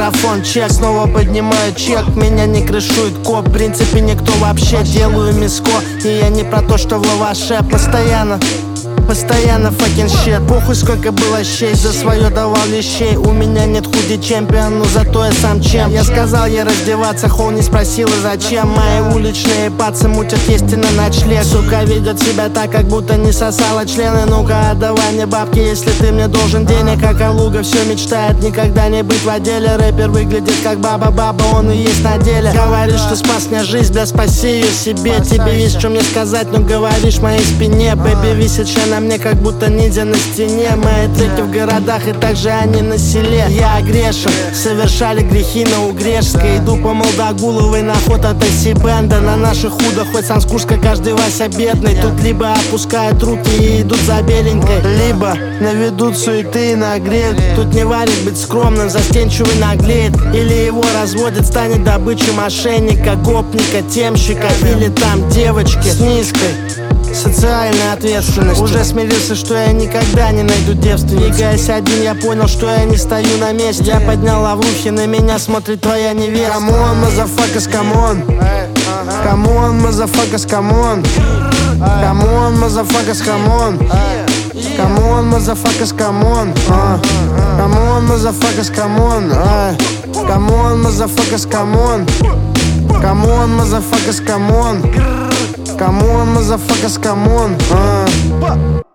микрофон, чек. Снова поднимаю чек, меня не крышует коп. В принципе никто вообще, делаю миско. И я не про то, что в лаваше. Постоянно fucking shit. Похуй сколько было щей, за свое давал лещей. У меня нет худи чемпион, но зато я сам чем. Я сказал ей раздеваться, Хоу не спросила зачем. Мои уличные пацы мутят есть и на ночлег. Сука ведет себя так, как будто не сосала члены. Ну-ка отдавай мне бабки, если ты мне должен денег. Как Алуга все мечтает никогда не быть в отделе. Рэпер выглядит как баба, он и есть на деле. Говоришь, что спас мне жизнь, бля, спаси ее себе. Тебе есть что мне сказать, но говоришь моей спине. Бэби висит ща на мне, как будто ниндзя на стене. Мои треки в городах и также они на селе. Я грешен, совершали грехи на Угрешской. Иду по Молдогуловой на ход от Бенда. На наших худо, хоть Санскурска, каждый Вася бедный. Тут либо опускают руки и идут за беленькой, либо наведут суеты и нагреют. Тут не варит быть скромным, застенчивый наглеет. Или его разводят, станет добычей мошенника, гопника, темщика. Или там девочки с низкой социальная ответственность. Уже смирился, что я никогда не найду девственницу. Двигаясь один, я понял, что я не стою на месте. Я поднял лаврухи, на меня смотрит твоя невеста. Come on, motherfuckers, come on. Come on, motherfuckers, come on. Come on, motherfuckers, come on. Come on, motherfuckers, come on. Come on, motherfuckers, come on. Come on, motherfuckers, come on. Come on, motherfuckers, come on. Come on, motherfuckers, come on.